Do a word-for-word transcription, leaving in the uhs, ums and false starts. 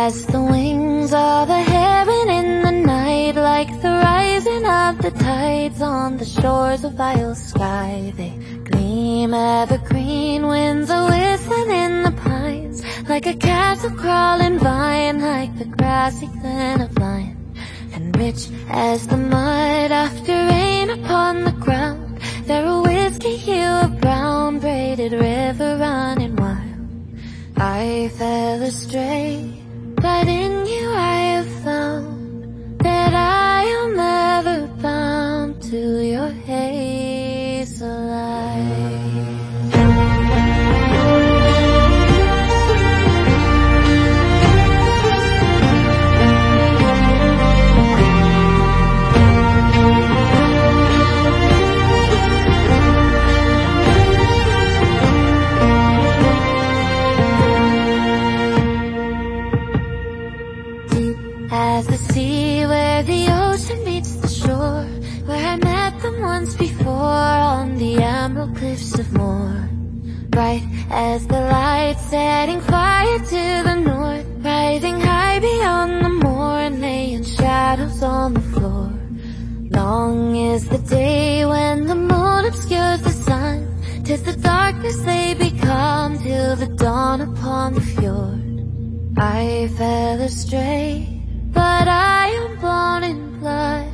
as the wings of a heaven in the night, like the rising of the tides on the shores of Isle Skye. They gleam evergreen, winds are whistling in the pines, like a castle crawling vine, like the grassy glen of Lyne. And rich as the mud after rain upon the ground, there a whiskey hue of brown, braided river running wild. I fell astray, but in you I have found that I am ever bound to your hazel eyes. As the sea where the ocean meets the shore, where I met them once before on the emerald cliffs of Moher. Bright as the light setting fire to the north, rising high beyond the moor and laying shadows on the floor. Long is the day when the moon obscures the sun, 'tis the darkness they become till the dawn upon the fjord. I fell astray, but I am born in blood